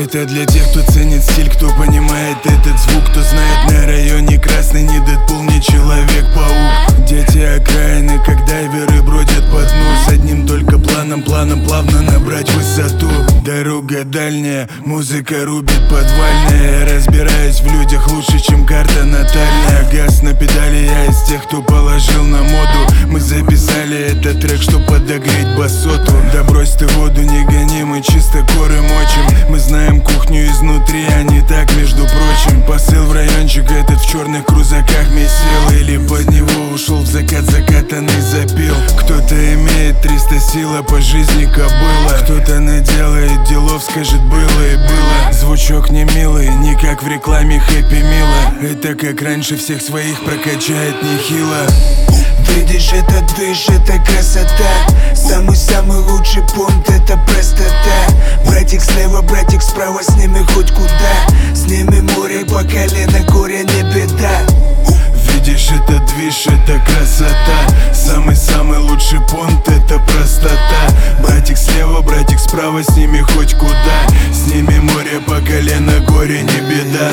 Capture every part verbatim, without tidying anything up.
Это для тех, кто ценит стиль, кто понимает этот звук, кто знает на районе красный не Дэдпул, не Человек-паук. Дети окраины, как дайверы бродят по дну, с одним только планом, планом плавно набрать высоту. Дорога дальняя, музыка рубит подвальная. Я разбираюсь в людях лучше, чем карта натальная. Газ на педали, я из тех, кто положил на моду. Мы записали этот трек, чтоб подогреть басоту. Да брось ты воду, не гони, мы чисто коры мочим. Мы знаем кухню изнутри, а не так, между прочим. Посыл в райончик этот в черных крузаках месил, или под него ушел в закат, закатанный запил. Кто-то имеет триста сил, а по жизни кобыла. Кто-то наделает делов, скажет было и было. Звучок не милый, не как в рекламе Хэппи Мила. Это как раньше всех своих прокачает нехило. Видишь, это движ, это красота. Самый-самый лучший пункт, это простота. Братик слева, братик справа, с ними хоть куда. С ними море по колено, горе не беда. Видишь, это движ, это красота. Самый-самый лучший пункт, это простота. Братик слева, братик справа, с ними хоть куда. С ними море по колено, горе не беда.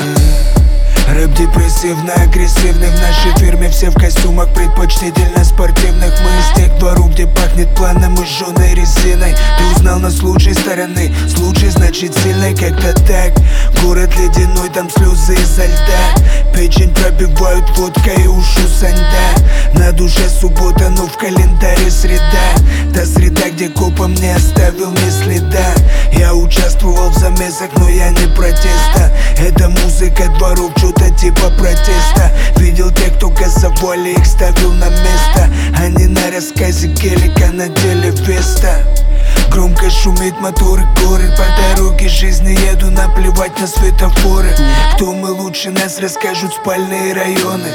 Рэп депрессивно-агрессивный, в нашей фирме все в костюмах, предпочтительно спортивных. Мы из тех дворов, где пахнет планом и жженой резиной. Ты узнал нас с лучшей стороны, с лучшей, значит сильной, как-то так. Город ледяной, там слезы изо льда. Печень пробивают водкой и ушу саньда. На душе суббота, но в календаре среда. Та среда, где копом не оставил ни следа. Я участвовал в замесах, но я не протеста. Это музыка дворов, что-то типа протеста. Видел тех, кто газовали, их ставил на место. Они на рассказе Келлика надели веста. Громко шумит мотор и горы. По дороге жизни еду, наплевать на светофоры. Кто мы лучше нас, расскажут спальные районы.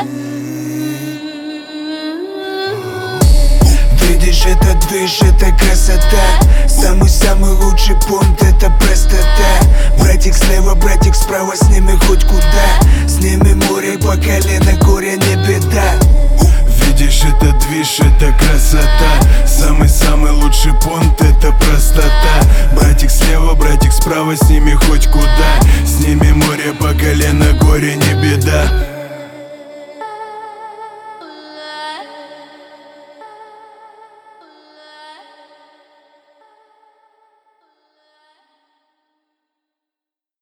Видишь, это движ, это красота. Самый-самый лучший пункт, это простота. Братик слева, братик справа, с ними хоть куда. С ними море по колено, горе не беда. Видишь, это движ, это красота. Самый-самый лучший пункт, это простота. Братик слева, братик справа, с ними хоть куда. С ними море по колено, горе не беда.